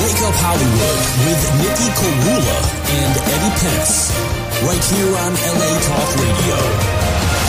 Wake Up Hollywood with Nikki Korula and Eddie Pence, right here on LA Talk Radio.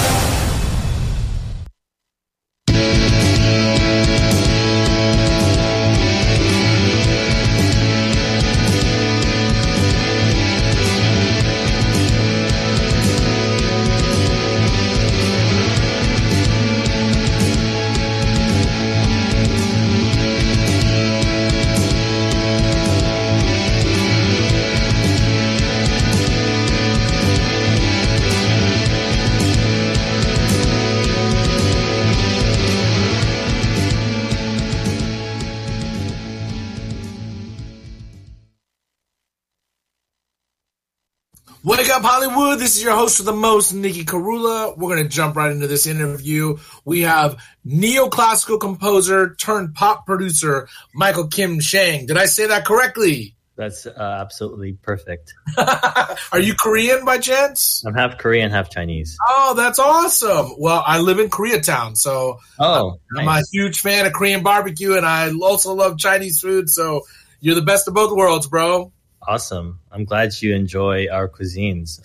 Wake Up Hollywood, this is your host for the most, Nikki Korula. We're going to jump right into this interview. We have neoclassical composer turned pop producer, Michael Kim Chang. Did I say that correctly? That's absolutely perfect. Are you Korean by chance? I'm half Korean, half Chinese. Oh, that's awesome. Well, I live in Koreatown, so I'm a huge fan of Korean barbecue, and I also love Chinese food, so you're the best of both worlds, bro. Awesome. I'm glad you enjoy our cuisines.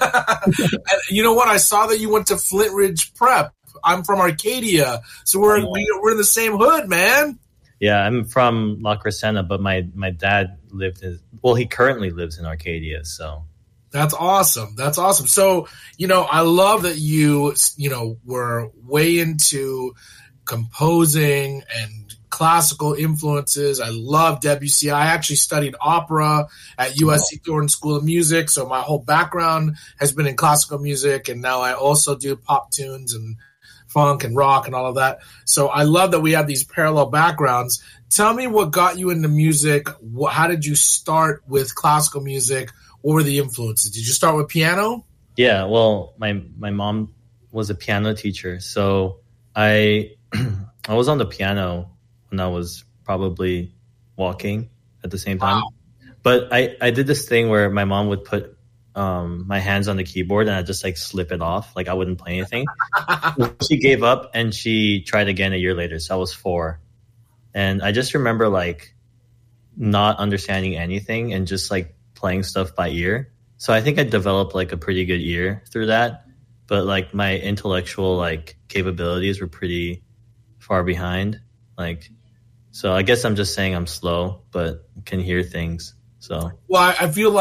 You know what? I saw that you went to Flint Ridge Prep. I'm from Arcadia, so we're in the same hood, man. Yeah, I'm from La Crescenta, but my dad he currently lives in Arcadia, so. That's awesome. That's awesome. So, I love that you were way into composing and classical influences. I love Debussy. I actually studied opera at USC Thornton School of Music, so my whole background has been in classical music, and now I also do pop tunes and funk and rock and all of that. So I love that we have these parallel backgrounds. Tell me what got you into music. How did you start with classical music? What were the influences? Did you start with piano? Yeah, well, my mom was a piano teacher, so I was on the piano when I was probably walking at the same time. Wow. But I did this thing where my mom would put my hands on the keyboard and I'd just slip it off. I wouldn't play anything. She gave up and she tried again a year later. So I was 4. And I just remember not understanding anything and just playing stuff by ear. So I think I developed a pretty good ear through that. But my intellectual capabilities were pretty far behind. So I guess I'm just saying I'm slow, but can hear things. So well, I feel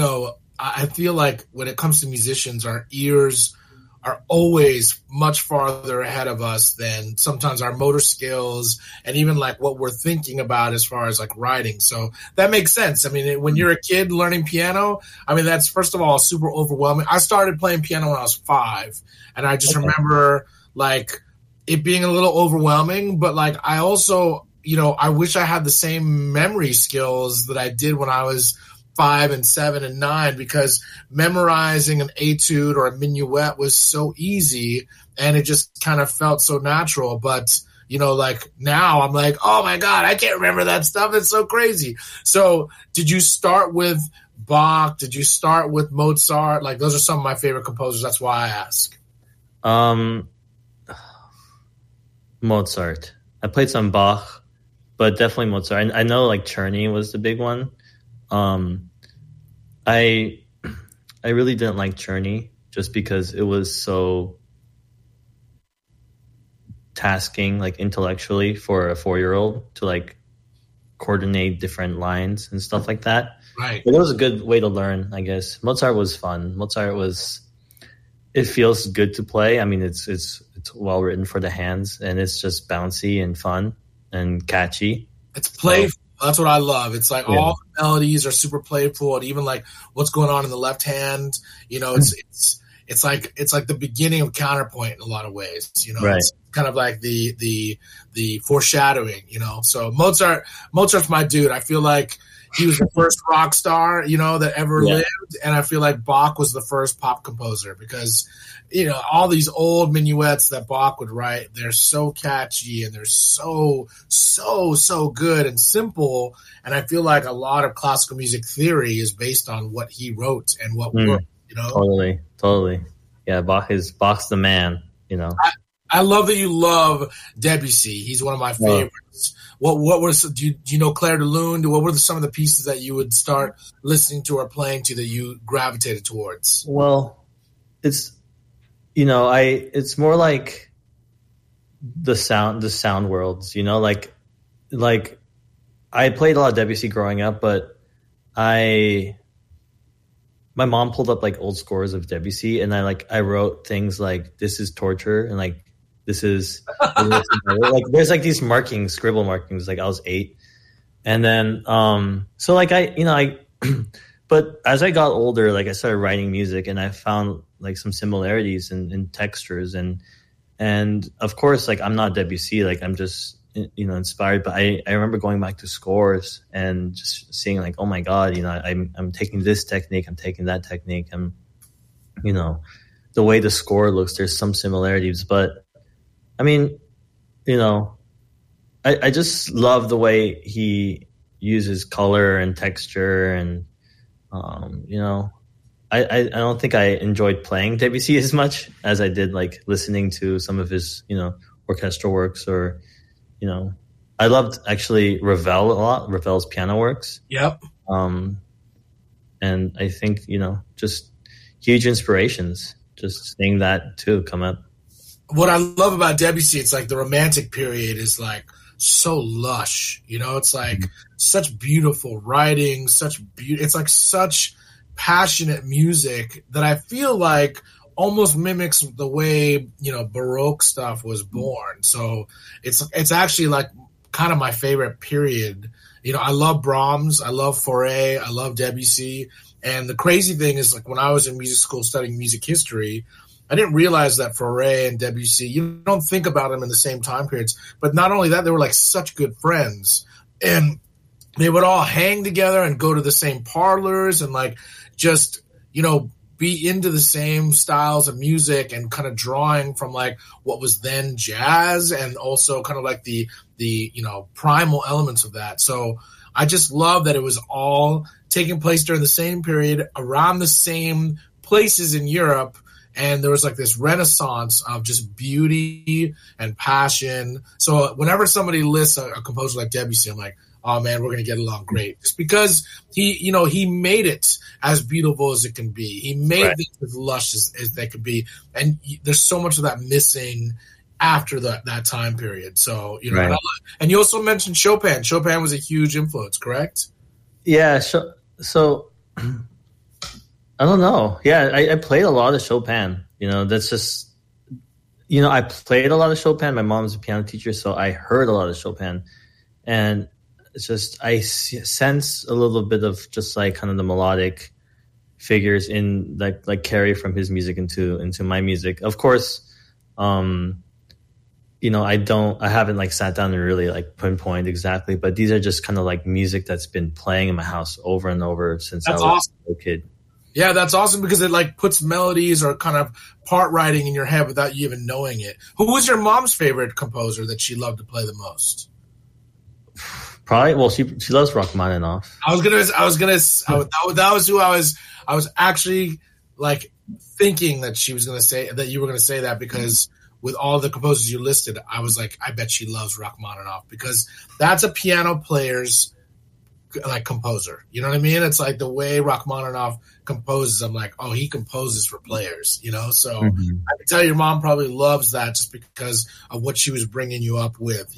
when it comes to musicians, our ears are always much farther ahead of us than sometimes our motor skills and even what we're thinking about as far as writing. So that makes sense. I mean, when you're a kid learning piano, that's first of all super overwhelming. I started playing piano when I was 5, and I just remember it being a little overwhelming, but I also, I wish I had the same memory skills that I did when I was 5 and 7 and 9, because memorizing an etude or a minuet was so easy and it just kind of felt so natural. But, now I'm oh my God, I can't remember that stuff. It's so crazy. So did you start with Bach? Did you start with Mozart? Those are some of my favorite composers. That's why I ask. Mozart. I played some Bach, but definitely Mozart. I know Czerny was the big one. I really didn't like Czerny just because it was so tasking intellectually for a 4-year-old to coordinate different lines and stuff like that. Right. But it was a good way to learn, I guess. Mozart was fun. It feels good to play. It's well written for the hands, and it's just bouncy and fun and catchy. It's playful. That's what I love. It's all the melodies are super playful, and even what's going on in the left hand. It's like the beginning of counterpoint in a lot of ways. Right. It's kind of the foreshadowing. So Mozart's my dude. I feel he was the first rock star, that ever lived, and I feel Bach was the first pop composer because all these old minuets that Bach would write, they're so catchy and they're so good and simple. And I feel a lot of classical music theory is based on what he wrote and what worked, Totally. Yeah, Bach's the man, I love that you love Debussy. He's one of my favorites. What was do you know Clair de Lune? What were some of the pieces that you would start listening to or playing to that you gravitated towards? Well, it's it's more like the sound worlds. Like I played a lot of Debussy growing up, but my mom pulled up like old scores of Debussy, and I wrote things like "This is torture" and like "This is," like there's like these scribble markings. Like I was 8, and then so like I but as I got older, like I started writing music, and I found like some similarities in textures, and of course, like I'm not Debussy, like I'm just inspired. But I remember going back to scores and just seeing like, oh my God, I'm taking this technique, I'm taking that technique, and the way the score looks, there's some similarities. But I mean, I just love the way he uses color and texture, and I don't think I enjoyed playing Debussy as much as I did like listening to some of his orchestral works, or I loved actually Ravel a lot, Ravel's piano works. Yep. And I think just huge inspirations, just seeing that too come up. What I love about Debussy, it's like the Romantic period is like so lush, it's like such beautiful writing, it's like such passionate music that I feel like almost mimics the way Baroque stuff was born. So it's actually like kind of my favorite period. I love Brahms, I love Fauré, I love Debussy, and the crazy thing is like when I was in music school studying music history, I didn't realize that Fauré and Debussy, you don't think about them in the same time periods, but not only that, they were like such good friends, and they would all hang together and go to the same parlors and like just be into the same styles of music, and kind of drawing from like what was then jazz, and also kind of like the primal elements of that. So I just love that it was all taking place during the same period, around the same places in Europe, and there was like this renaissance of just beauty and passion. So whenever somebody lists a composer like Debussy, I'm like, oh man, we're going to get along great. Just because he made it as beautiful as it can be. He made it as lush as they could be. And there's so much of that missing after that time period. So, and you also mentioned Chopin. Chopin was a huge influence, correct? Yeah. So I don't know. Yeah. I played a lot of Chopin, that's just, I played a lot of Chopin. My mom's a piano teacher, so I heard a lot of Chopin, and it's just I sense a little bit of just like kind of the melodic figures in like carry from his music into my music. Of course, I haven't like sat down and really like pinpoint exactly, but these are just kind of like music that's been playing in my house over and over since I was a kid. Yeah, that's awesome because it like puts melodies or kind of part writing in your head without you even knowing it. Who was your mom's favorite composer that she loved to play the most? Probably, well, she loves Rachmaninoff. That was who I was actually like thinking that she was going to say that you were going to say that, because with all the composers you listed, I was like, I bet she loves Rachmaninoff, because that's a piano player's like composer. You know what I mean? It's like the way Rachmaninoff composes. I'm like, oh, he composes for players, So I can tell your mom probably loves that just because of what she was bringing you up with,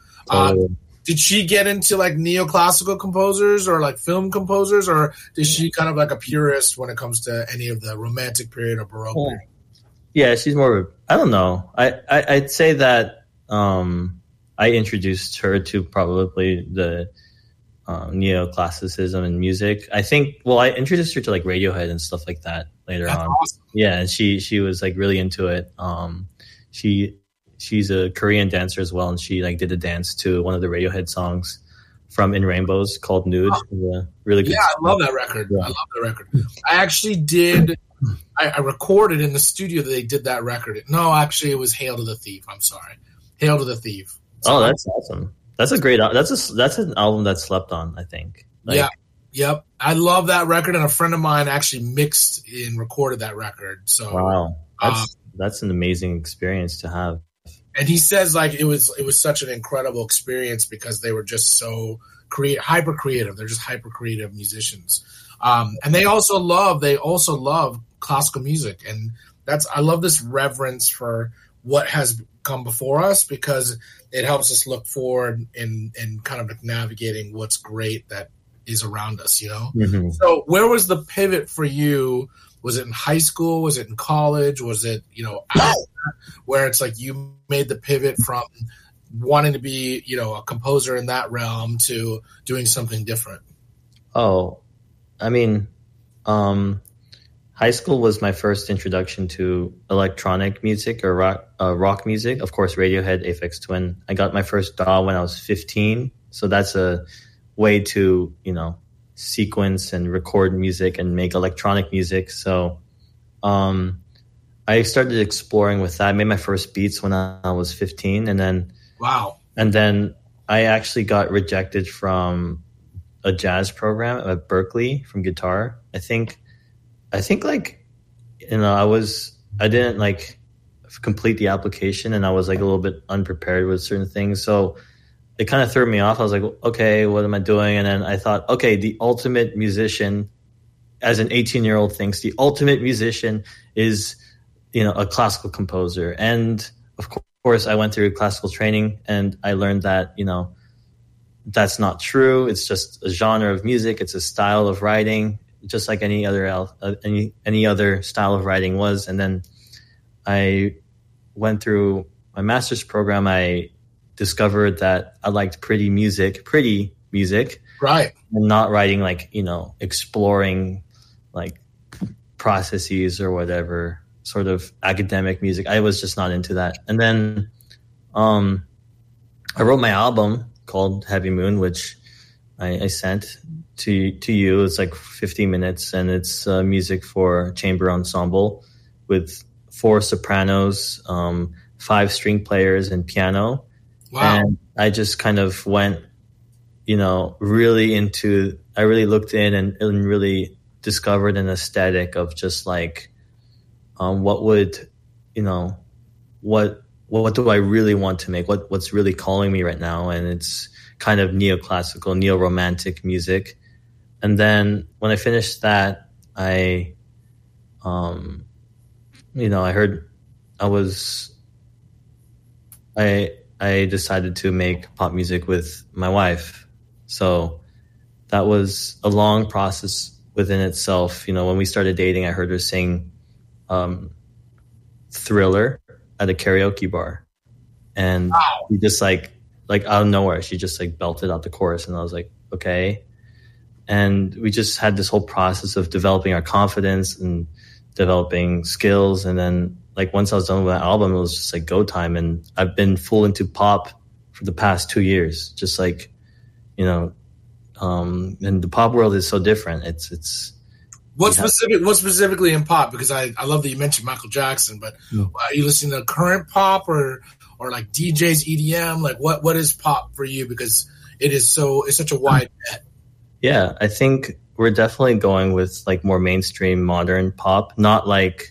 Did she get into like neoclassical composers or like film composers, or is she kind of like a purist when it comes to any of the Romantic period or Baroque period? Yeah, she's more of I don't know. I'd say that I introduced her to probably the neoclassicism in music. I think, I introduced her to like Radiohead and stuff like that later on. Awesome. Yeah, and she was like really into it. She's a Korean dancer as well, and she like did a dance to one of the Radiohead songs from In Rainbows called Nude. Really good. Yeah, song. I love that record. Yeah. I love that record. I actually did. I recorded in the studio that they did that record. No, actually, it was Hail to the Thief. I'm sorry, Hail to the Thief. So, that's awesome. That's a great. That's an album that slept on, I think. Yep. I love that record, and a friend of mine actually mixed and recorded that record. So wow, that's an amazing experience to have. And he says like it was such an incredible experience because they were just so hyper creative. They're just hyper creative musicians, and they also love classical music, and I love this reverence for what has come before us because it helps us look forward in kind of navigating what's great that is around us, you know? Mm-hmm. So where was the pivot for you? Was it in high school? Was it in college? Was it, where it's like you made the pivot from wanting to be, a composer in that realm to doing something different? Oh, I mean, high school was my first introduction to electronic music or rock music. Of course, Radiohead, Aphex Twin. I got my first DAW when I was 15. So that's a way to, sequence and record music and make electronic music. So I started exploring with that. I made my first beats when I was 15. And then, wow. And then I actually got rejected from a jazz program at Berklee from guitar. I think I didn't like complete the application and I was like a little bit unprepared with certain things. So it kind of threw me off. I was like, okay, what am I doing? And then I thought, okay, the ultimate musician, as an 18-year-old thinks, the ultimate musician is, a classical composer. And of course I went through classical training and I learned that, that's not true. It's just a genre of music. It's a style of writing, just like any other style of writing was. And then I went through my master's program. I discovered that I liked pretty music, right? And not writing like, exploring like processes or whatever sort of academic music. I was just not into that. And then I wrote my album called Heavy Moon, which I sent to you. It's like 50 minutes and it's music for chamber ensemble with 4 sopranos, 5 string players and piano. Wow. And I just kind of went, I really looked in and really discovered an aesthetic of just like, what do I really want to make? What's really calling me right now? And it's kind of neoclassical, neo-romantic music. And then when I finished that, I decided to make pop music with my wife. So that was a long process within itself. When we started dating, I heard her sing Thriller at a karaoke bar. And wow. We just like out of nowhere, she just like belted out the chorus. And I was like, okay. And we just had this whole process of developing our confidence and developing skills. And then like once I was done with that album, it was just like go time. And I've been full into pop for the past 2 years. Just like, and the pop world is so different. It's what specifically in pop? Because I love that you mentioned Michael Jackson, but are you listening to current pop or like DJs, EDM? Like what is pop for you? Because it's such a wide net. Yeah, I think we're definitely going with like more mainstream modern pop, not like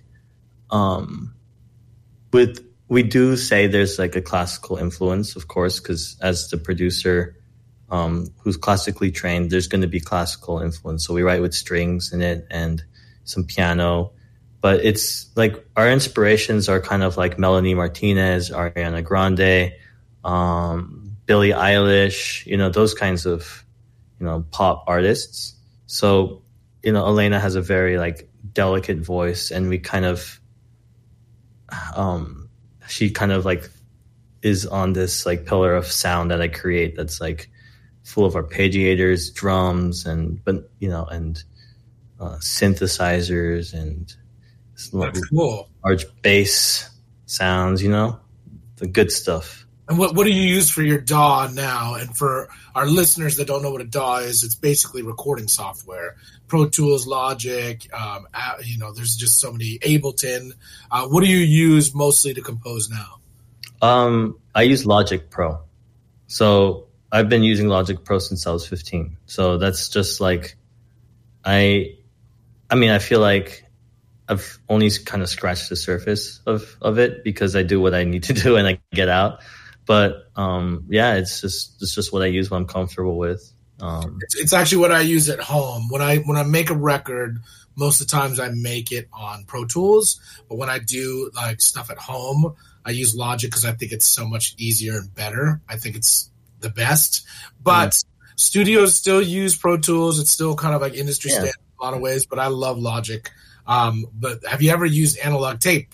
we do say there's like a classical influence, of course, because as the producer who's classically trained, there's going to be classical influence. So we write with strings in it and some piano, but it's like our inspirations are kind of like Melanie Martinez, Ariana Grande, Billie Eilish, those kinds of, pop artists. So, Elena has a very like delicate voice and we kind of, she kind of like is on this like pillar of sound that I create that's like full of arpeggiators, drums, and synthesizers and cool. Large bass sounds, the good stuff. And what do you use for your DAW now? And for our listeners that don't know what a DAW is, it's basically recording software. Pro Tools, Logic, there's just so many, Ableton. What do you use mostly to compose now? I use Logic Pro. So I've been using Logic Pro since I was 15. So that's just like, I feel like I've only kind of scratched the surface of it because I do what I need to do and I get out. But it's just what I use, what I'm comfortable with. It's actually what I use at home. When I make a record, most of the times I make it on Pro Tools. But when I do like stuff at home, I use Logic because I think it's so much easier and better. I think it's the best. But studios still use Pro Tools. It's still kind of like industry standard in a lot of ways. But I love Logic. But have you ever used analog tape?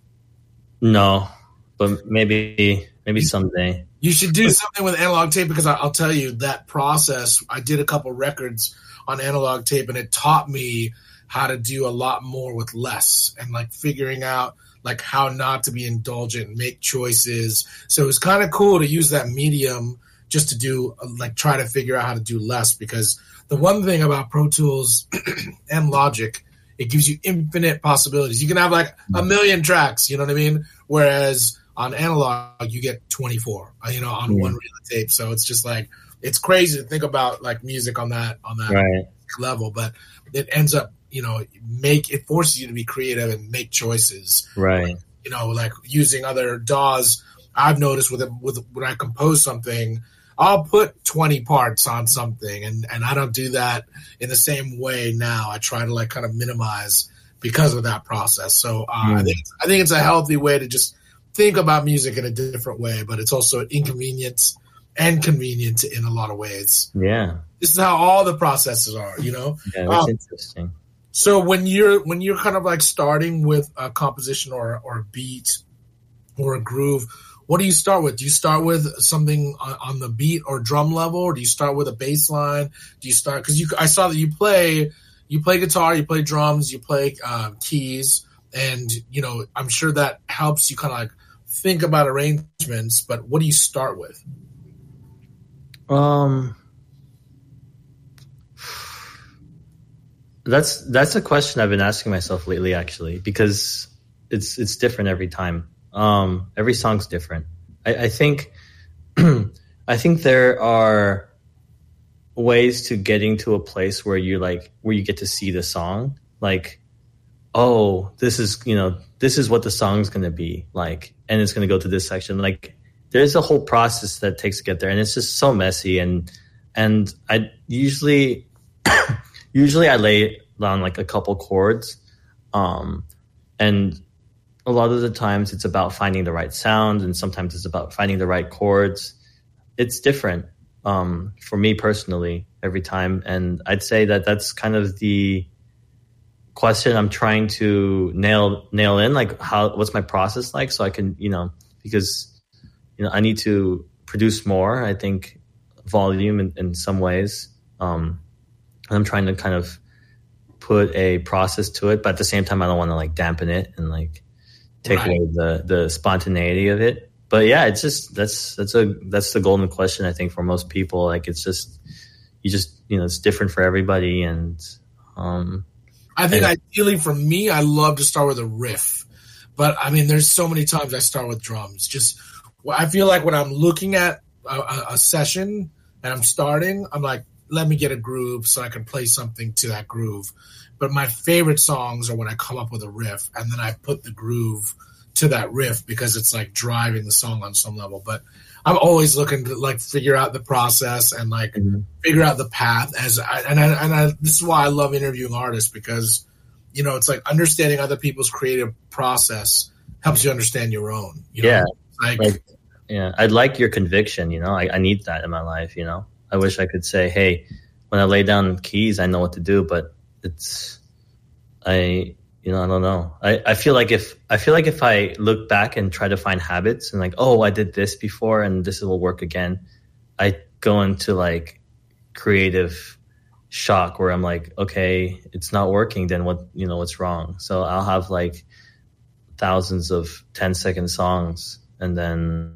No, but maybe someday. You should do something with analog tape because I'll tell you that process. I did a couple records on analog tape and it taught me how to do a lot more with less and like figuring out like how not to be indulgent and make choices. So it was kind of cool to use that medium just to do like try to figure out how to do less, because the one thing about Pro Tools and Logic, it gives you infinite possibilities. You can have like a million tracks, you know what I mean? Whereas on analog, you get 24, on one reel of tape. So it's just like, it's crazy to think about like music on that right level, but it ends up, it forces you to be creative and make choices. Right. Like using other DAWs. I've noticed with when I compose something, I'll put 20 parts on something, and I don't do that in the same way now. I try to like kind of minimize because of that process. So I think it's a healthy way to just think about music in a different way, but it's also inconvenient and convenient in a lot of ways. Yeah, this is how all the processes are. Yeah, that's interesting. So when you're kind of like starting with a composition or a beat or a groove, what do you start with? Do you start with something on the beat or drum level, or do you start with a bass line? Do you start, because I saw that you play guitar, you play drums, you play keys, and I'm sure that helps you kind of like think about arrangements. But what do you start with? That's a question I've been asking myself lately, actually, because it's different every time. Every song's different. I think I think there are ways to getting to a place where you get to see the song, like, oh, this is what the song's going to be like, and it's going to go to this section. Like, there's a whole process that takes to get there, and it's just so messy. And I usually I lay down like a couple chords, and a lot of the times it's about finding the right sound, and sometimes it's about finding the right chords. It's different for me personally every time, and I'd say that that's kind of the question I'm trying to nail in, like what's my process like, so I can because I need to produce more. I think volume in some ways. I'm trying to kind of put a process to it, but at the same time, I don't want to like dampen it and like take away the spontaneity of it. But yeah, it's just that's the golden question, I think, for most people. Like, it's just it's different for everybody, and I think ideally for me, I love to start with a riff, but I mean, there's so many times I start with drums. Just I feel like when I'm looking at a session and I'm starting, I'm like, let me get a groove so I can play something to that groove. But my favorite songs are when I come up with a riff and then I put the groove to that riff, because it's like driving the song on some level. But I'm always looking to like figure out the process and like figure out the path. This is why I love interviewing artists, because it's like understanding other people's creative process helps you understand your own. Yeah, I like your conviction. I need that in my life. I wish I could say, hey, when I lay down keys, I know what to do, but I don't know. I feel like if I look back and try to find habits and like, oh, I did this before and this will work again, I go into like creative shock where I'm like, okay, it's not working. Then what's wrong? So I'll have like thousands of 10-second songs, and then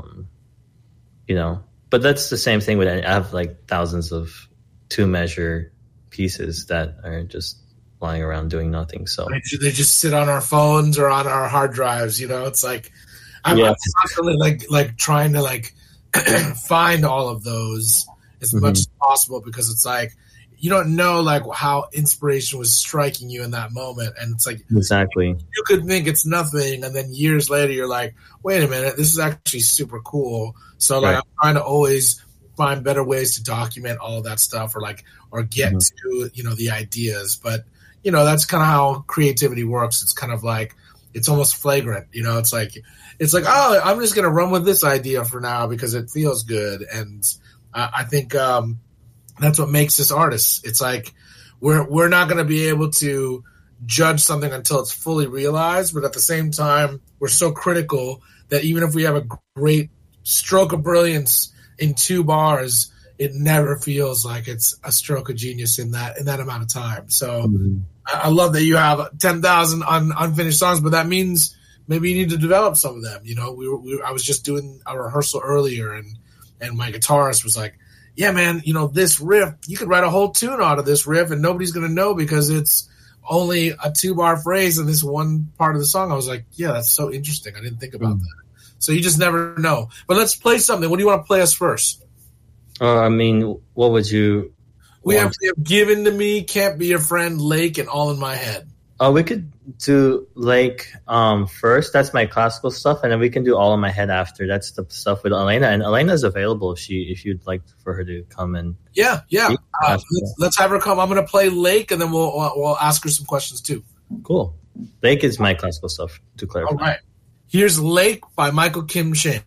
but that's the same thing with, I have like thousands of 2-measure pieces that are just lying around doing nothing. So they just sit on our phones or on our hard drives. It's like I'm constantly like trying to like find all of those as much as possible, because it's like you don't know like how inspiration was striking you in that moment, and it's like Exactly. you could think it's nothing, and then years later you're like, wait a minute, this is actually super cool. So like I'm trying to always find better ways to document all of that stuff, or get to the ideas. But that's kind of how creativity works. It's kind of like it's almost flagrant. It's like oh, I'm just gonna run with this idea for now because it feels good, and I think that's what makes us artists. It's like we're not going to be able to judge something until it's fully realized, but at the same time, we're so critical that even if we have a great stroke of brilliance in 2 bars, it never feels like it's a stroke of genius in that amount of time. So I love that you have 10,000 unfinished songs, but that means maybe you need to develop some of them. I was just doing a rehearsal earlier, and my guitarist was like, yeah, man, this riff, you could write a whole tune out of this riff and nobody's going to know because it's only a 2-bar phrase in this one part of the song. I was like, yeah, that's so interesting. I didn't think about that. So you just never know. But let's play something. What do you want to play us first? I mean, what would you... We have Given to Me, Can't Be Your Friend, Lake, and All in My Head. We could do Lake first. That's my classical stuff, and then we can do All in My Head after. That's the stuff with Elena, and Elena's available if you'd like for her to come and let's have her come. I'm going to play Lake, and then we'll ask her some questions too. Cool. Lake is my classical stuff, to clarify. All right. Here's Lake by Michael Kim Chang.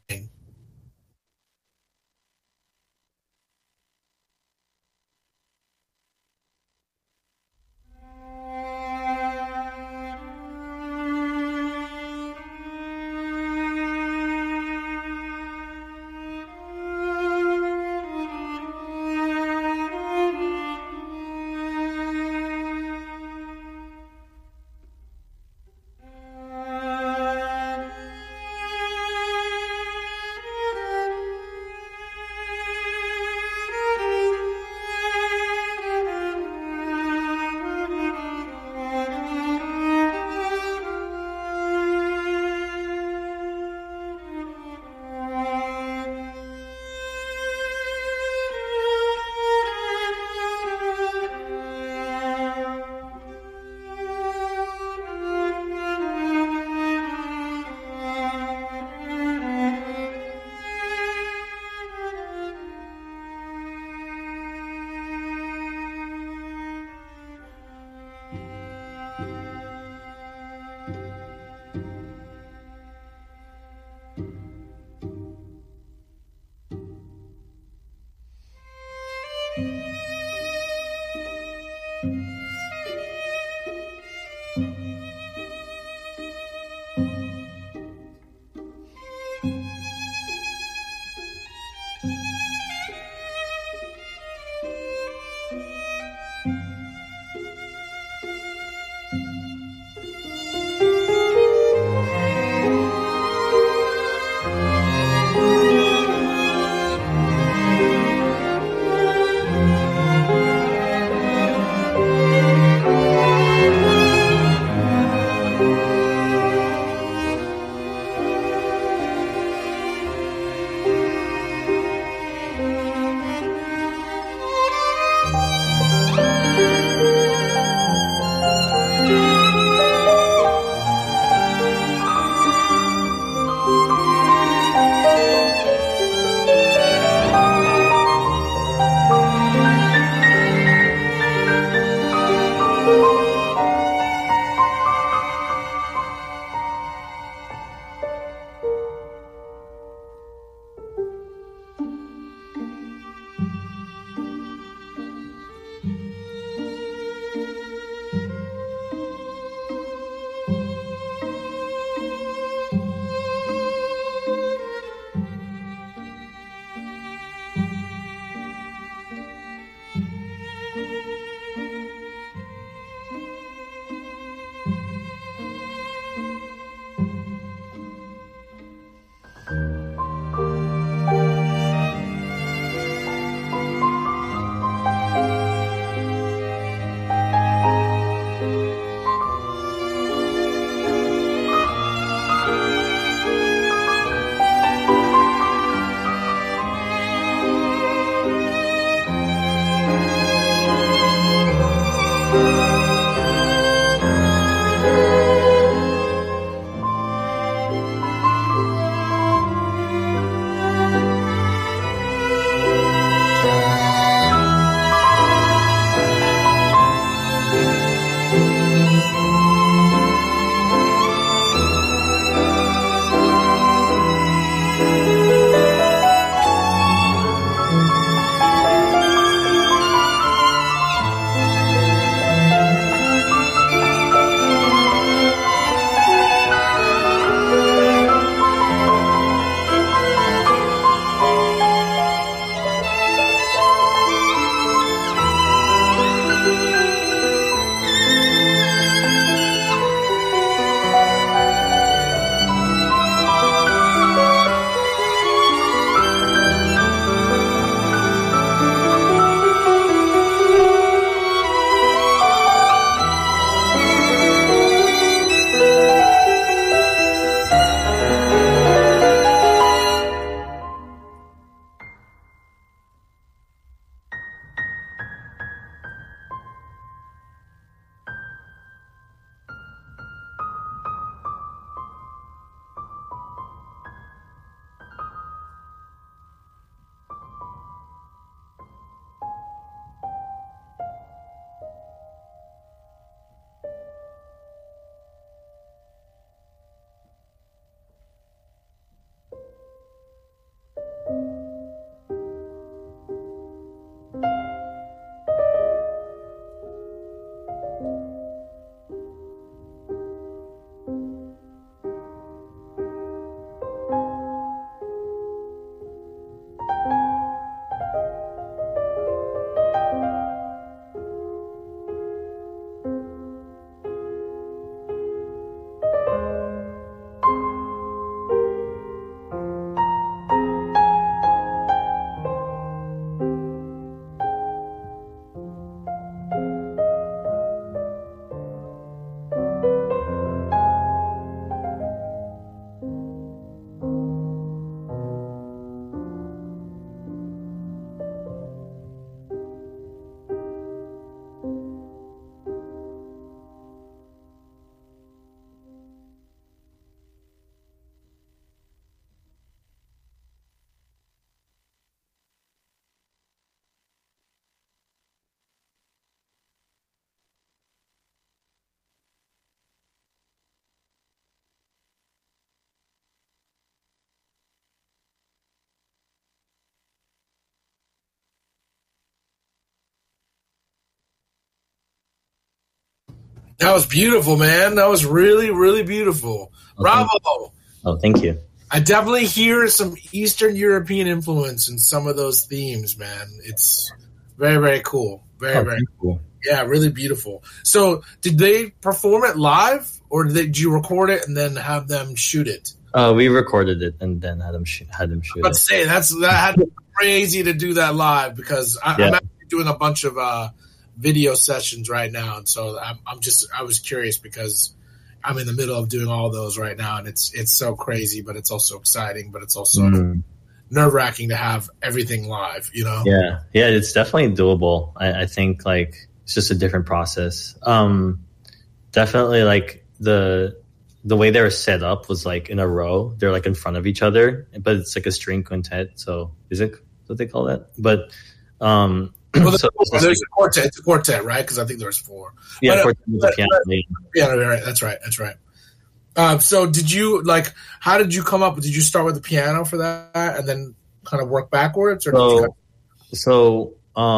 That was beautiful, man. That was really, really beautiful. Bravo. Oh, thank you. I definitely hear some Eastern European influence in some of those themes, man. It's very, very cool. Very cool. Yeah, really beautiful. So, did they perform it live, or did you record it and then have them shoot it? We recorded it and then had them shoot it. Let's say that had to be crazy to do that live, because I'm actually doing a bunch of video sessions right now, and so I was curious because I'm in the middle of doing all those right now, and it's so crazy, but it's also exciting, but it's also nerve-wracking to have everything live, you know? Yeah, it's definitely doable. I think like it's just a different process. Definitely like the way they were set up was like in a row. They're like in front of each other, but it's like a string quintet. So is it what they call that? But well, there's a quartet. It's a quartet, right? Because I think there's four. Yeah, quartet with the piano. Yeah, right. That's right. So did you how did you come up? Did you start with the piano for that and then kind of work backwards? So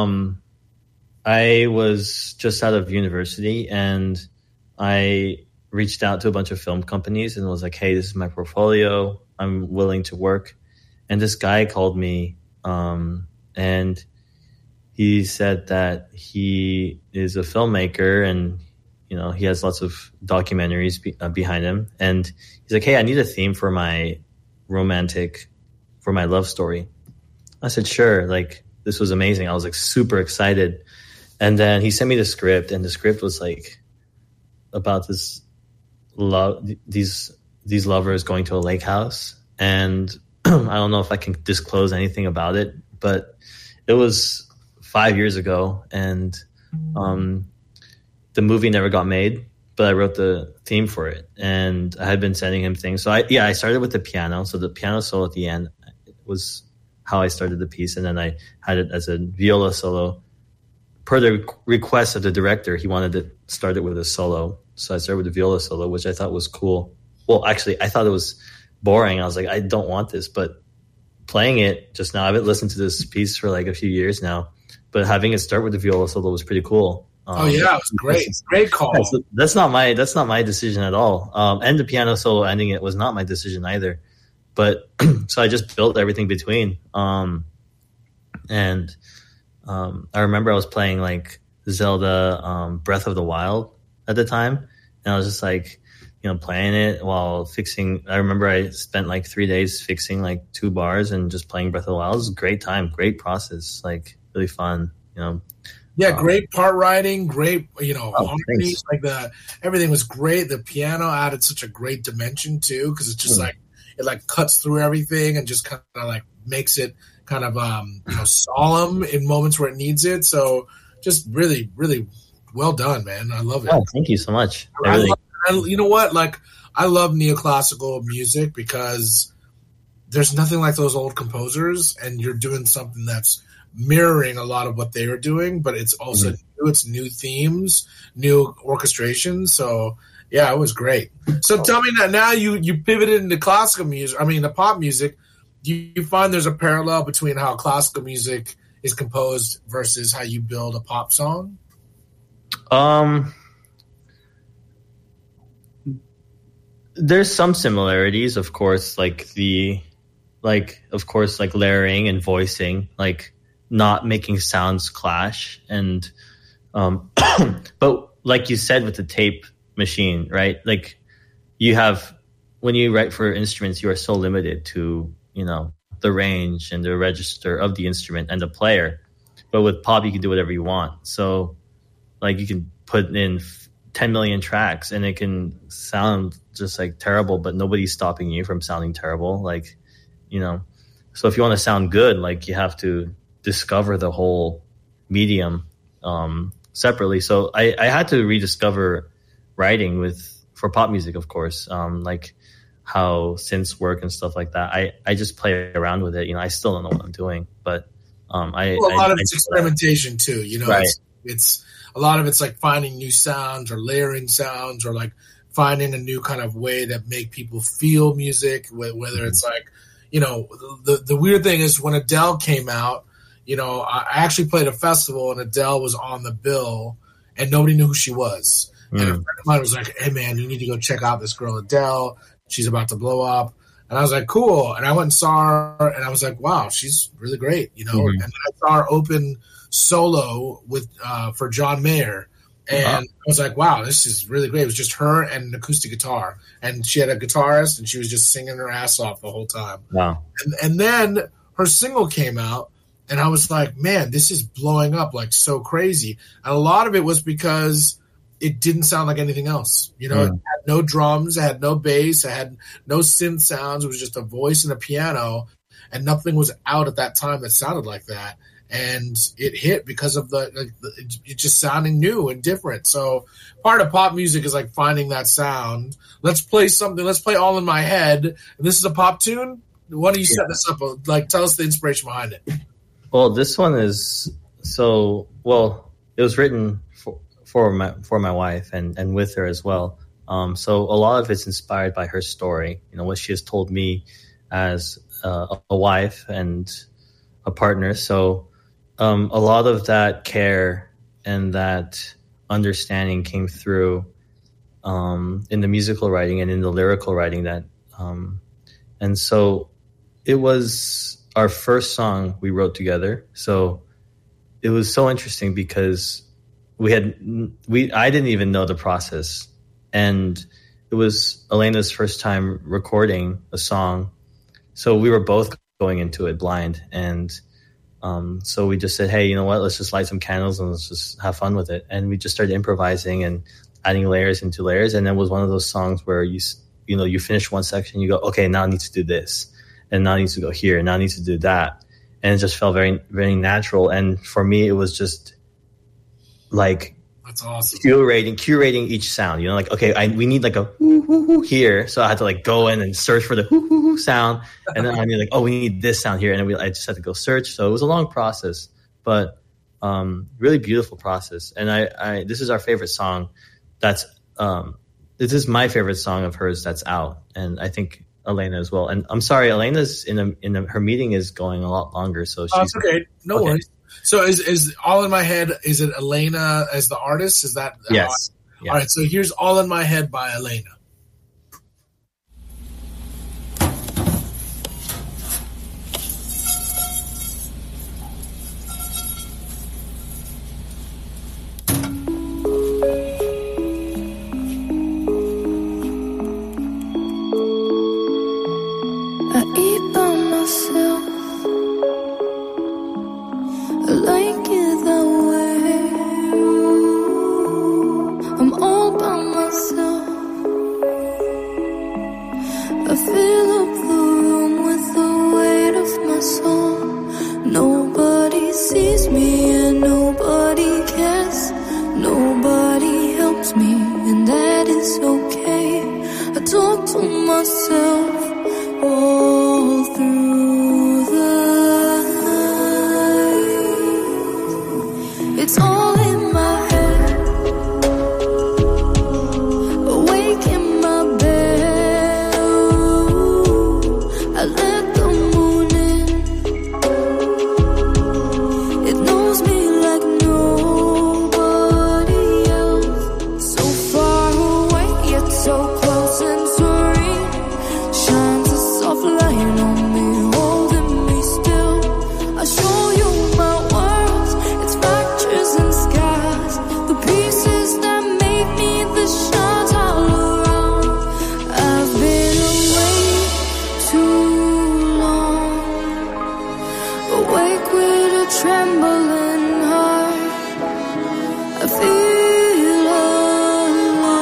I was just out of university and I reached out to a bunch of film companies and was like, hey, this is my portfolio. I'm willing to work. And this guy called me and he said that he is a filmmaker and, you know, he has lots of documentaries behind him. And he's like, hey, I need a theme for my love story. I said, sure. Like, this was amazing. I was like super excited. And then he sent me the script, and the script was like about this these lovers going to a lake house. And I don't know if I can disclose anything about it, but it was 5 years ago, and the movie never got made, but I wrote the theme for it, and I had been sending him things. So I started with the piano. So the piano solo at the end was how I started the piece, and then I had it as a viola solo. Per the request of the director, he wanted to start it with a solo. So I started with the viola solo, which I thought was cool. Well, actually, I thought it was boring. I was like, I don't want this. But playing it just now, I haven't listened to this piece for like a few years now, but having it start with the viola solo was pretty cool. It was great. Great call. Yeah, so that's not my decision at all. And the piano solo ending it was not my decision either. But so I just built everything between. I remember I was playing like Zelda Breath of the Wild at the time, and I was just like, you know, playing it while fixing. I remember I spent like 3 days fixing like 2 bars and just playing Breath of the Wild. It was a great time, great process, like really fun, you know. Yeah, great part writing, great, harmonies like that. Everything was great. The piano added such a great dimension too, because it's just like it like cuts through everything and just kind of like makes it kind of solemn in moments where it needs it. So just really, really well done, man. I love it. Oh, thank you so much. You know what? Like, I love neoclassical music because there's nothing like those old composers, and you're doing something that's mirroring a lot of what they were doing, but it's also new themes, new orchestrations. So yeah, it was great. So tell me that now you pivoted into classical music. I mean, the pop music. Do you find there's a parallel between how classical music is composed versus how you build a pop song? There's some similarities, of course, like layering and voicing, like not making sounds clash. And, but like you said, with the tape machine, right? Like when you write for instruments, you are so limited to, you know, the range and the register of the instrument and the player. But with pop, you can do whatever you want. So like you can put in 10 million tracks and it can sound just like terrible, but nobody's stopping you from sounding terrible. Like, you know, so if you want to sound good, like you have to discover the whole medium separately. So I had to rediscover writing for pop music, of course, like how synths work and stuff like that. I just play around with it. You know, I still don't know what I'm doing, but a lot of it's experimentation too. You know, right. It's a lot of it's like finding new sounds or layering sounds or like finding a new kind of way to make people feel music. Whether it's like, you know, the weird thing is when Adele came out, you know, I actually played a festival and Adele was on the bill and nobody knew who she was. And a friend of mine was like, hey, man, you need to go check out this girl, Adele. She's about to blow up. And I was like, cool. And I went and saw her, and I was like, wow, she's really great, you know. And then I saw her open solo with for John Mayer. And I was like, wow, this is really great. It was just her and an acoustic guitar. And she had a guitarist, and she was just singing her ass off the whole time. Wow. And then her single came out, and I was like, man, this is blowing up like so crazy. And a lot of it was because it didn't sound like anything else. You know, it had no drums, it had no bass, it had no synth sounds. It was just a voice and a piano, and nothing was out at that time that sounded like that. And it hit because of it just sounding new and different. So part of pop music is like finding that sound. Let's play something. Let's play All in My Head. And this is a pop tune. Why don't you set this up? Like, tell us the inspiration behind it. Well, this one is it was written for my wife and with her as well. So a lot of it's inspired by her story. You know, what she has told me as a wife and a partner. So a lot of that care and that understanding came through in the musical writing and in the lyrical writing. And so it was our first song we wrote together. So it was so interesting because I didn't even know the process, and it was Elena's first time recording a song. So we were both going into it blind, and so we just said, hey, you know what, let's just light some candles and let's just have fun with it. And we just started improvising and adding layers into layers. And it was one of those songs where you finish one section, you go, okay, now I need to do this, and now I need to go here, and now I need to do that. And it just felt very, very natural. And for me, it was just like, that's awesome. Curating each sound, you know, like, okay, we need like a hoo hoo hoo here. So I had to like go in and search for the hoo hoo hoo sound. And then I mean, like, oh, we need this sound here. And then I just had to go search. So it was a long process, but really beautiful process. And this is our favorite song. This is my favorite song of hers that's out. And I think Elena as well. And I'm sorry, Elena's her meeting is going a lot longer. So she's okay. No worries. So is All in My Head, is it Elena as the artist? Is that? Yes. All right. So here's All in My Head by Elena.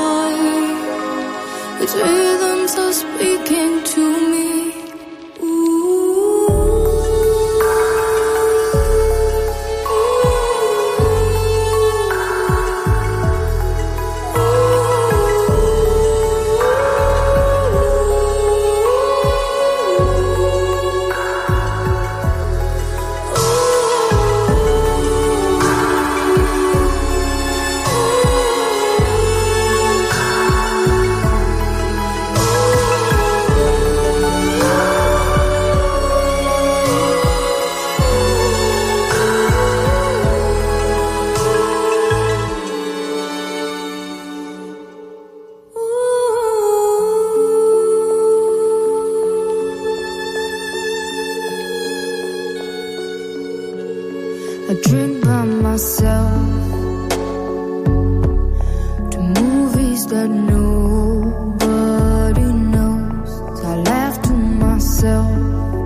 Its rhythms are speaking to me. Ooh. drink by myself, to movies that nobody knows. I laugh to myself,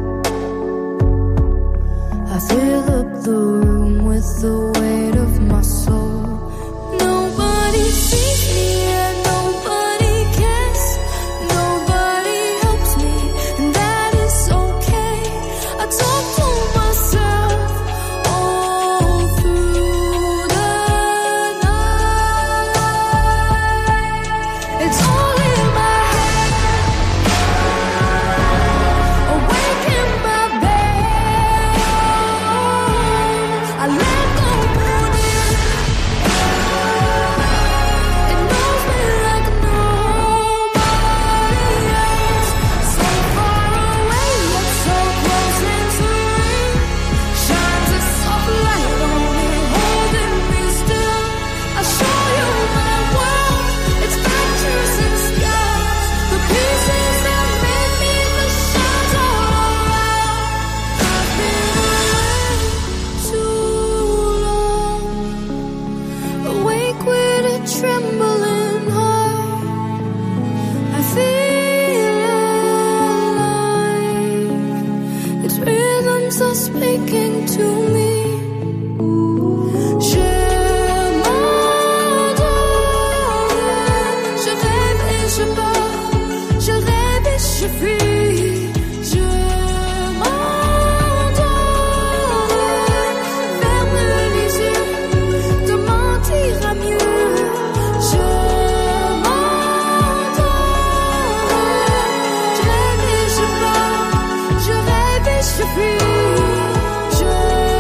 I fill up the room with the weight of my soul. Nobody sees me and nobody cares, nobody helps me, and that is okay. I talk to myself all through the night. It's all in my head, awake in my bed. I let go on it. It knows me like nobody else. So far away, yet so close into me. Shines a soft light on me, holding me still. I show you my world. It's fractures and scars, the pieces that made me, the shards all around. I've been away too long, awake with a trembling heart. I feel alive, its rhythms are speaking to me. Je m'endors, je rêve et je pars, je rêve et je fuis. Je m'endors, ferme les yeux, te mentira mieux. Je m'endors, je rêve et je pars, je rêve et je fuis. Je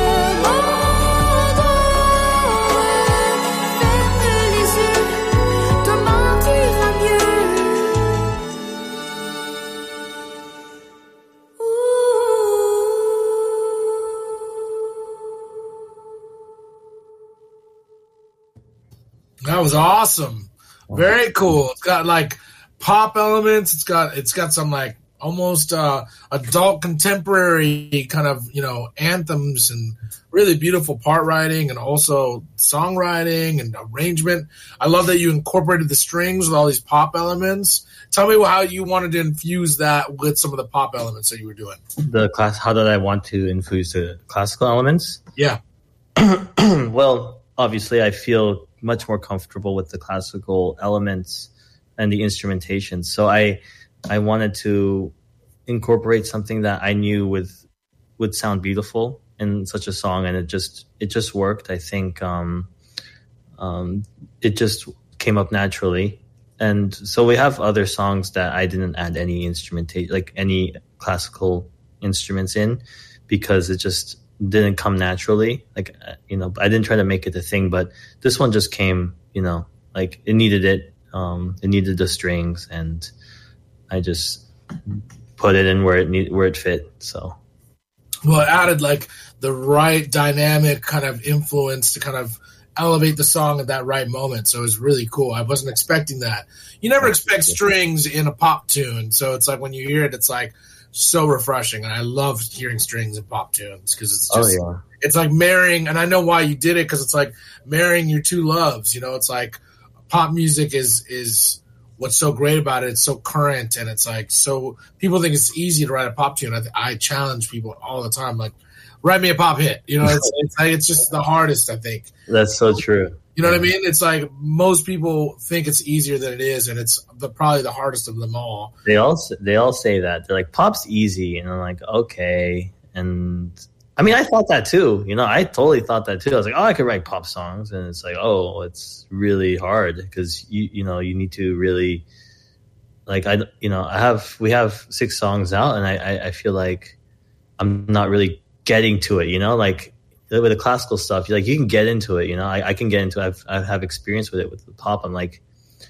m'endors, ferme les yeux, te mentira mieux. That was awesome. Very cool. It's got like pop elements. It's got some like almost adult contemporary kind of, anthems and really beautiful part writing and also songwriting and arrangement. I love that you incorporated the strings with all these pop elements. Tell me how you wanted to infuse that with some of the pop elements that you were doing. How did I want to infuse the classical elements? Yeah. Well, obviously, I feel much more comfortable with the classical elements and the instrumentation. So I wanted to incorporate something that I knew would sound beautiful in such a song, and it just worked. I think it just came up naturally. And so we have other songs that I didn't add any instrumentation, like any classical instruments in, because it just didn't come naturally. Like, I didn't try to make it a thing, but this one just came, like it needed it. It needed the strings, and I just put it in where it fit. So, well, it added like the right dynamic kind of influence to kind of elevate the song at that right moment. So it was really cool. I wasn't expecting that. You never expect strings in a pop tune. So it's like when you hear it, it's like so refreshing. And I love hearing strings in pop tunes because it's just, it's like marrying, and I know why you did it, because it's like marrying your two loves. It's like pop music is what's so great about it. It's so current, and it's like, so people think it's easy to write a pop tune. I challenge people all the time, like, write me a pop hit. It's just the hardest, I think. That's so true. You know what I mean? It's like most people think it's easier than it is, and it's probably the hardest of them all. They all say that. They're like, pop's easy, and I'm like, okay. And I mean, I thought that too. I totally thought that too. I was like, oh, I could write pop songs, and it's like, oh, it's really hard because you need to really, like, we have 6 songs out, and I feel like I'm not really getting to it. Like with the classical stuff, you can get into it. I can get into it. I have experience with it. With the pop, I'm like,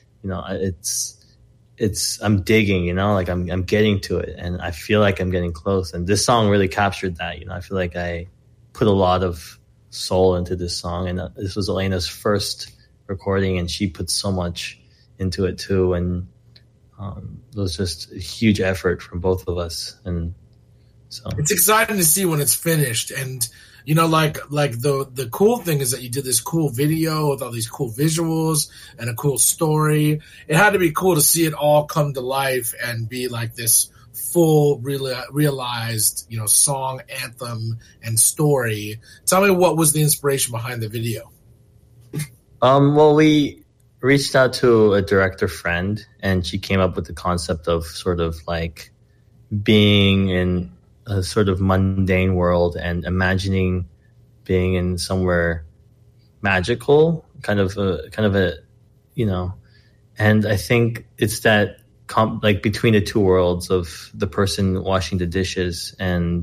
I'm digging, like I'm getting to it, and I feel like I'm getting close. And this song really captured that. I feel like I put a lot of soul into this song, and this was Elena's first recording, and she put so much into it too. And it was just a huge effort from both of us. And so it's exciting to see when it's finished. And You know, like the cool thing is that you did this cool video with all these cool visuals and a cool story. It had to be cool to see it all come to life and be like this full realized, you know, song, anthem, and story. Tell me, what was the inspiration behind the video? Well, we reached out to a director friend, and she came up with the concept of sort of like being in a sort of mundane world and imagining being in somewhere magical, kind of a, you know. And I think it's that like between the two worlds of the person washing the dishes and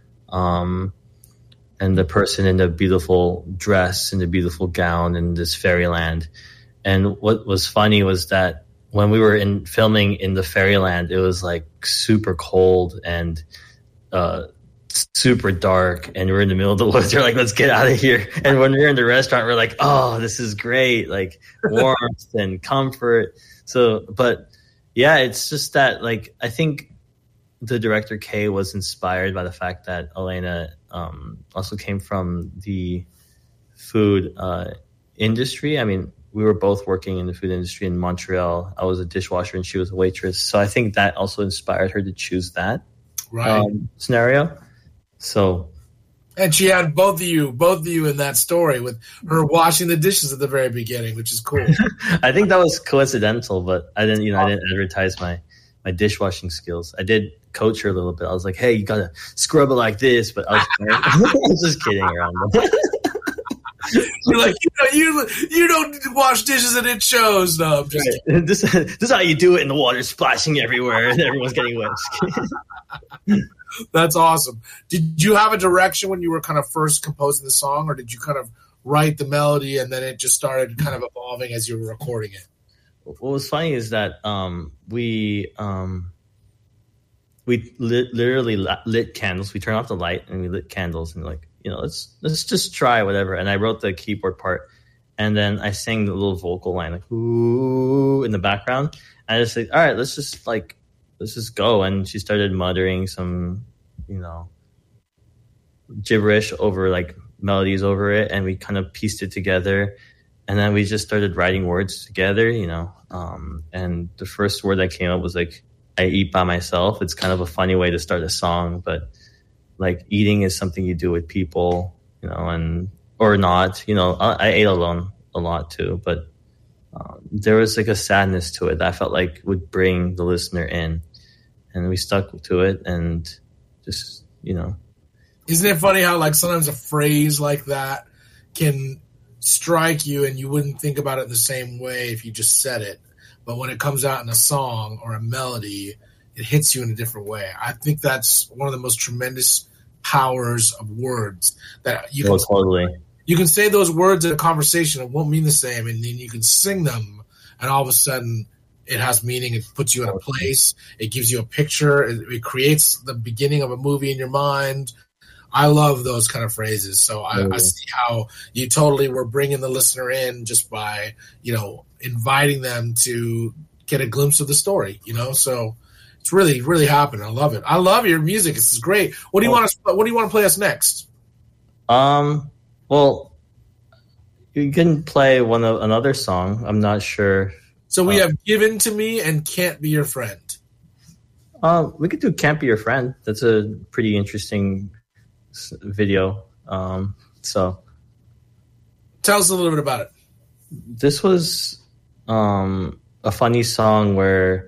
the person in the beautiful dress and the beautiful gown in this fairyland. And what was funny was that when we were filming in the fairyland, it was like super cold and super dark, and we're in the middle of the woods. We're like, let's get out of here. And when we're in the restaurant, we're like, oh, this is great, like warmth and comfort. So, but yeah, it's just that, like, I think the director Kay was inspired by the fact that Elena also came from the food industry. I mean, we were both working in the food industry in Montreal. I was a dishwasher and she was a waitress. So I think that also inspired her to choose that scenario. So, and she had both of you in that story with her washing the dishes at the very beginning, which is cool. I think that was coincidental, but I didn't advertise my dishwashing skills. I did coach her a little bit. I was like, hey, you gotta scrub it like this, but I was just kidding around. You're like, you don't wash dishes and it shows. No, I'm just kidding. This is how you do it, and the water's splashing everywhere and everyone's getting wet. That's awesome. Did you have a direction when you were kind of first composing the song, or did you kind of write the melody and then it just started kind of evolving as you were recording it? What was funny is that we literally lit candles. We turned off the light and we lit candles and like, you know, let's just try whatever. And I wrote the keyboard part, and then I sang the little vocal line like ooh in the background. And I just said, all right, let's just go. And she started muttering some, you know, gibberish over like melodies over it, and we kind of pieced it together. And then we just started writing words together, you know. And the first word that came up was like, I eat by myself. It's kind of a funny way to start a song, but like eating is something you do with people, you know, and or not, you know. I ate alone a lot too, but there was like a sadness to it that I felt like would bring the listener in, and we stuck to it and just, you know. Isn't it funny how like sometimes a phrase like that can strike you and you wouldn't think about it the same way if you just said it, but when it comes out in a song or a melody, it hits you in a different way. I think that's one of the most tremendous powers of words that you can. Totally. You can say those words in a conversation, it won't mean the same, and then you can sing them, and all of a sudden it has meaning. It puts you in a place. It gives you a picture. It creates the beginning of a movie in your mind. I love those kind of phrases. So I see how you totally were bringing the listener in just by, you know, inviting them to get a glimpse of the story, you know. So it's really, really happening. I love it. I love your music. This is great. What do you want to play us next? Well, you can play another song. I'm not sure. So we have Given to Me and Can't Be Your Friend. We could do Can't Be Your Friend. That's a pretty interesting video. So tell us a little bit about it. This was a funny song where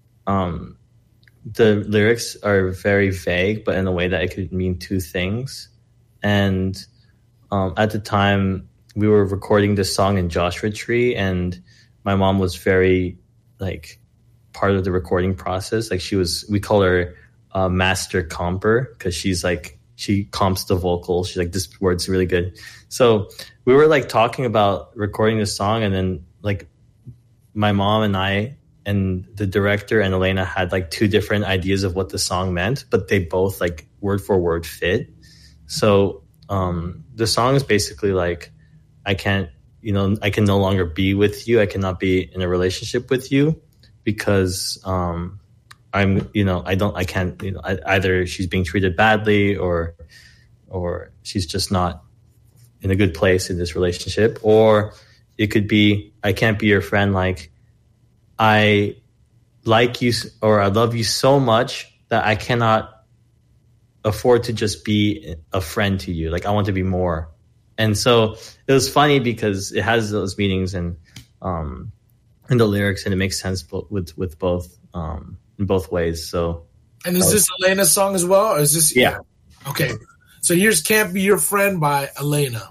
the lyrics are very vague, but in a way that it could mean two things. And at the time, we were recording this song in Joshua Tree, and my mom was very like part of the recording process. Like we call her master comper, because she's like, she comps the vocals. She's like, this word's really good. So we were like talking about recording this song, and then like my mom and I and the director and Elena had like two different ideas of what the song meant, but they both like word for word fit. So the song is basically like, I can no longer be with you. I cannot be in a relationship with you because either she's being treated badly, or or she's just not in a good place in this relationship. Or it could be, I can't be your friend. Like, I like you or I love you so much that I cannot afford to just be a friend to you. Like, I want to be more. And so it was funny because it has those meanings and in the lyrics, and it makes sense with both in both ways. So, and is this Elena's song as well, or is this? Yeah. Okay, so here's "Can't Be Your Friend" by Elena.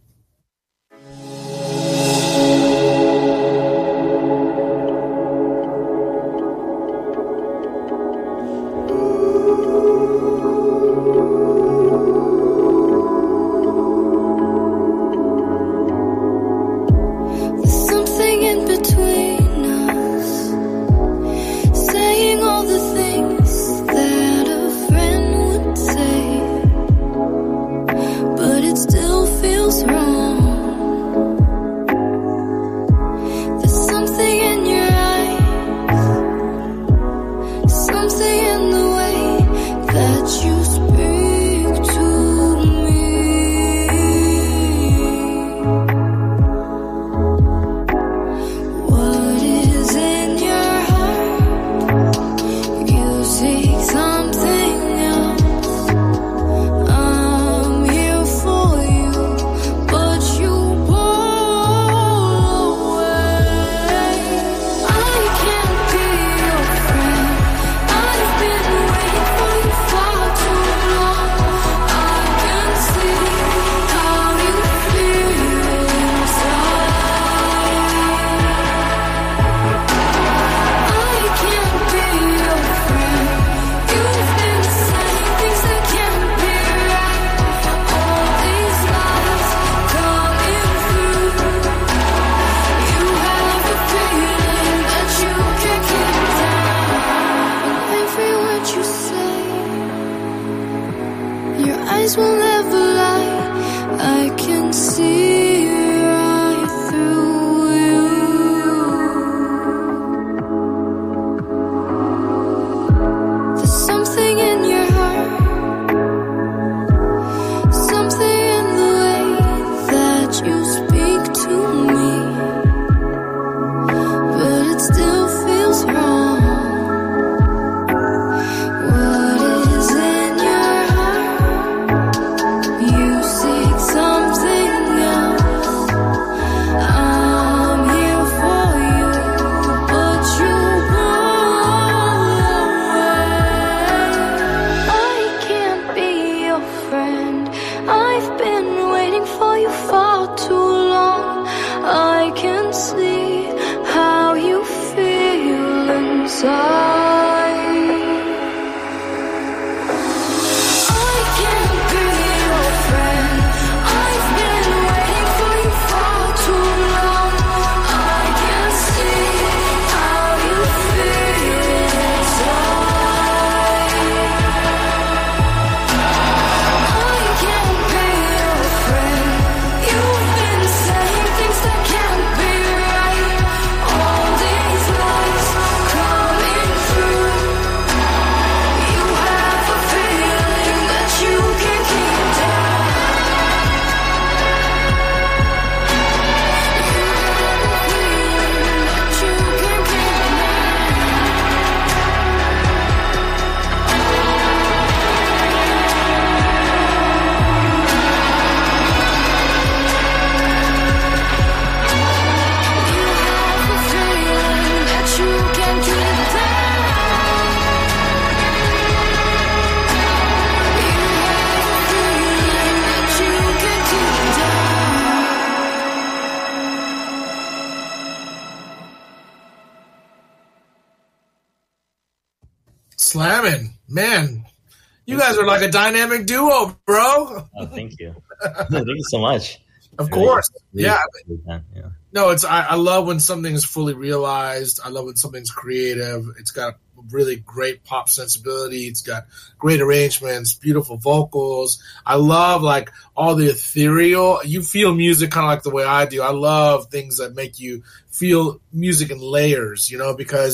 Slamming, man. You guys are like a dynamic duo, bro. Oh, thank you. Thank you so much. Of course. Really, Yeah. Yeah. No, it's I love when something is fully realized. I love when something's creative. It's got really great pop sensibility. It's got great arrangements, beautiful vocals. I love like all the ethereal. You feel music kind of like the way I do. I love things that make you feel music in layers, you know, because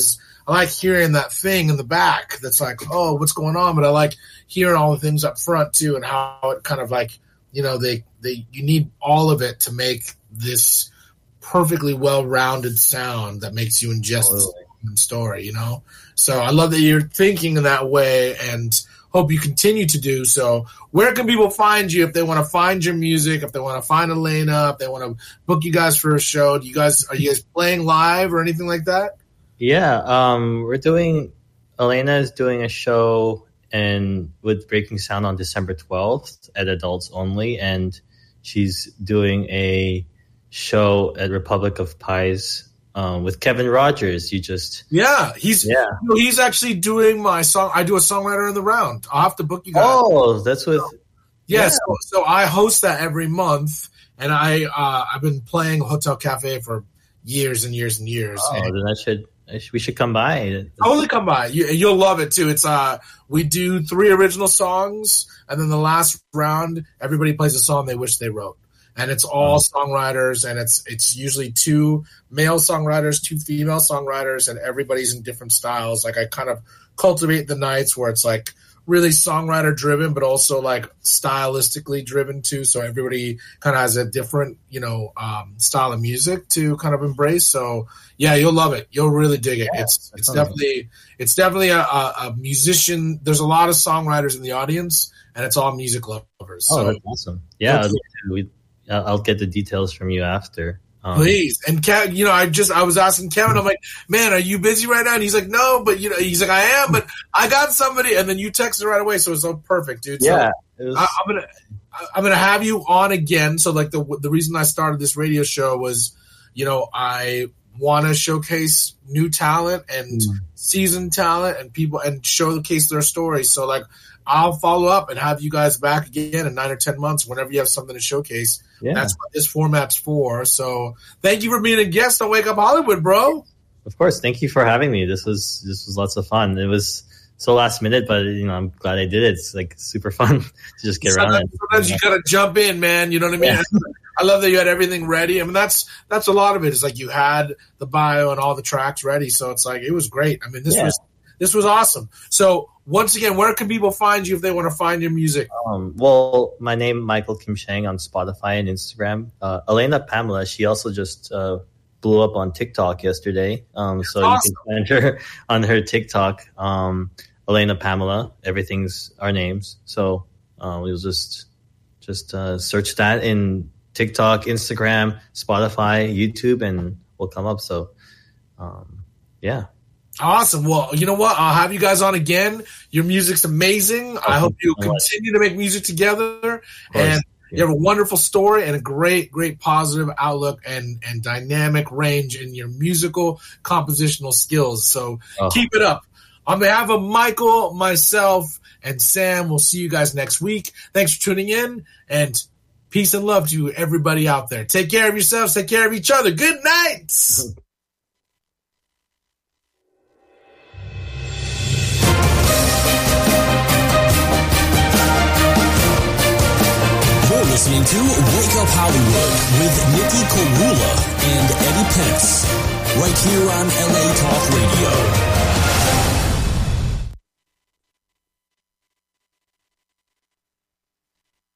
like hearing that thing in the back that's like, oh, what's going on? But I like hearing all the things up front too, and how it kind of like, you know, you need all of it to make this perfectly well-rounded sound that makes you ingest the story, you know? So I love that you're thinking in that way, and hope you continue to do so. Where can people find you if they want to find your music, if they want to find Elena, if they want to book you guys for a show? Are you guys playing live or anything like that? Yeah, Elena is doing a show with Breaking Sound on December 12th at Adults Only, and she's doing a show at Republic of Pies with Kevin Rogers. He's actually doing my song. I do a Songwriter in the Round. I'll have to book you guys. Oh, that's with So I host that every month, and I've been playing Hotel Cafe for years and years and years. Oh, then we should come by. Totally come by. You'll love it too. It's we do 3 original songs, and then the last round, everybody plays a song they wish they wrote. And it's all songwriters, and it's usually 2 male songwriters, 2 female songwriters, and everybody's in different styles. Like I kind of cultivate the nights where it's like really songwriter driven, but also like stylistically driven too. So everybody kind of has a different, style of music to kind of embrace. So yeah, you'll love it. You'll really dig it. Yeah, it's definitely a musician. There's a lot of songwriters in the audience, and it's all music lovers. Oh, that's awesome. Yeah. I'll get the details from you after. Please. And I was asking Kevin, I'm like, man, are you busy right now? And he's like, no, but he's like, I am, but I got somebody. And then you texted right away. So it's so perfect, dude. Yeah. So I'm going to have you on again. So like the reason I started this radio show was, I want to showcase new talent and seasoned talent and people and showcase their stories. So like, I'll follow up and have you guys back again in 9 or 10 months whenever you have something to showcase. Yeah. That's what this format's for. So thank you for being a guest on Wake Up Hollywood, bro. Of course. Thank you for having me. This was lots of fun. It was so last minute, but I'm glad I did it. It's like super fun to just get around it. Sometimes you gotta jump in, man. You know what I mean? Yeah. I love that you had everything ready. I mean, that's a lot of it. It's like you had the bio and all the tracks ready. So it's like, it was great. I mean, this was awesome. So once again, where can people find you if they want to find your music? Well, my name, Michael Kim Shang, on Spotify and Instagram. Elena Pamela, she also just blew up on TikTok yesterday. So awesome. You can find her on her TikTok, Elena Pamela. Everything's our names. So we'll just search that in TikTok, Instagram, Spotify, YouTube, and we'll come up. So, yeah. Awesome. Well, you know what? I'll have you guys on again. Your music's amazing. I hope you continue to make music together. And you have a wonderful story and a great, great positive outlook and dynamic range in your musical compositional skills. So keep it up. On behalf of Michael, myself, and Sam, we'll see you guys next week. Thanks for tuning in, and peace and love to everybody out there. Take care of yourselves. Take care of each other. Good night. You're listening to Wake Up Hollywood with Nikki Korula and Eddie Pence, right here on LA Talk Radio.